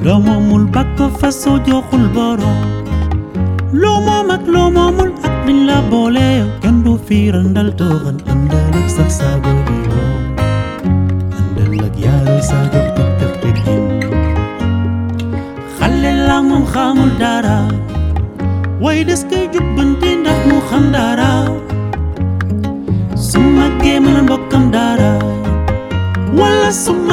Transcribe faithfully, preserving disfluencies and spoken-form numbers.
loo moomul bakko fa soo joxul borom loo moom ak loo moomul ak liñ la boole yow kenn du fiirandal tooxan àndal ak sax saago di woo àndal ak yaaru saago tekk ak tekkin xale la moom xamul dara way des koy jubbanti ndax mu xam dara su màggee mën a mbokkam dara wala su